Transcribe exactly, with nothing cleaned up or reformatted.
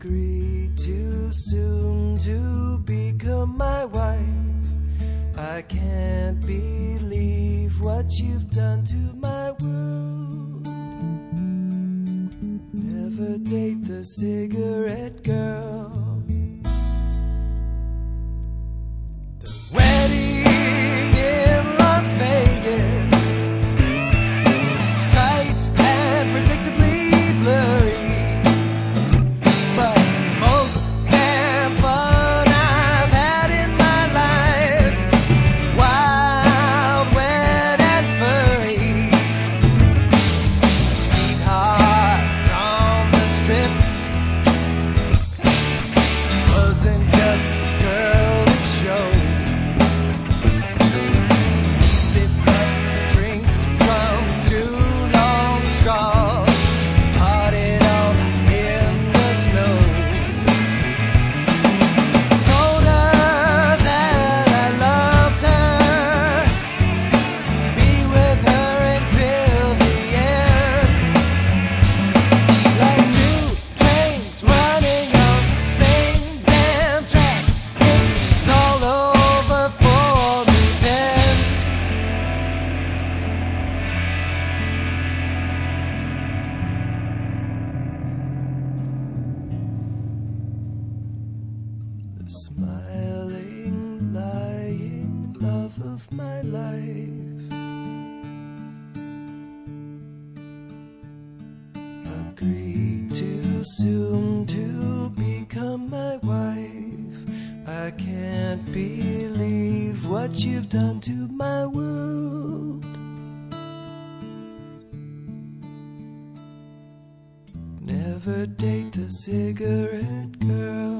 Agreed too soon to become my wife. I can't believe what you've done to my world. Never date the cigarette girl. The wedding in Las Vegas, straight and predictably blurry, but most damn fun I've had in my life. Wild, wet and furry, sweethearts on the strip. Wasn't just a girlish show. Sip up drinks from two long straws, parted all in the snow. Told her that I loved her, be with her until the end. Like two trains running on the same damn track, it was all over for me then. The smiling, lying love of my life agreed too soon to become my wife. I can't believe what you've done to my world. Never date the cigarette girl.